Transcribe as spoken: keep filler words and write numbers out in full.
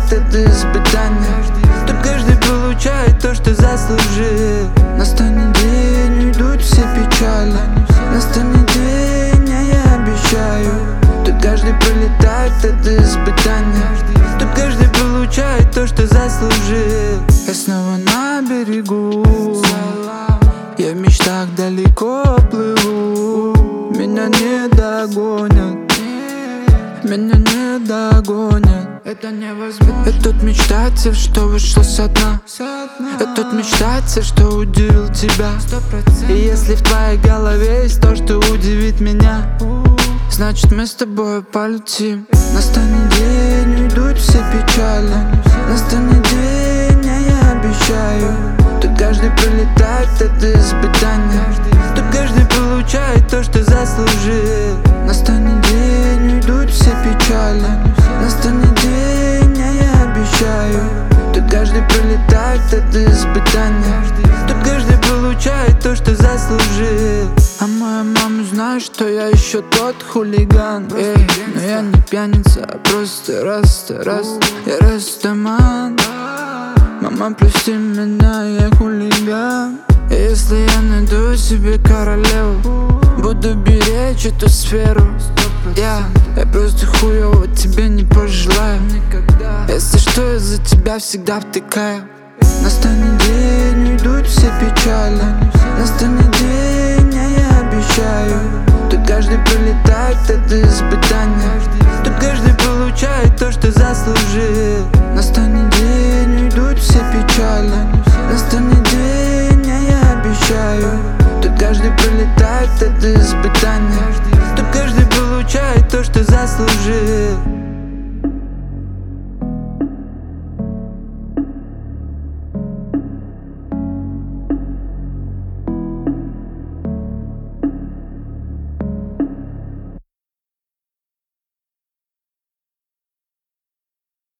это испытание. Тут каждый получает то, что заслужил. Настанет день, уйдут все печали. Настанет день, а я обещаю. Тут каждый пролетает это испытание. Тут каждый получает то, что заслужил. Я снова на берегу, я в мечтах далеко плыву. Меня не догонят, меня не догонят. Это невозможно. Я тут мечтатель, что вышел со дна. Я тут мечтатель, что удивил тебя. И если в твоей голове есть то, что удивит меня, значит мы с тобой полетим. Настанет день, уйдут все печали. Настанет день, а я обещаю. Тут каждый пролетает это испытание. Тут каждый получает то, что заслужил. Настанет день, уйдут все печали. Настанет день, а я обещаю. Тут каждый пролетает это испытание. Тут каждый получает то, что заслужил. А моя мама знает, что я еще тот хулиган. Эй, но я не пьяница, а просто раста, раз. Я растаман. Мама, прости меня, я хулиган. И если я найду себе королеву, буду беречь эту сферу. Я, я просто хуёво тебе не пожелаю. Если что, я за тебя всегда втыкаю. Настанет день, уйдут все печали. Настанет день, а я обещаю. Тут каждый пролетает это испытание.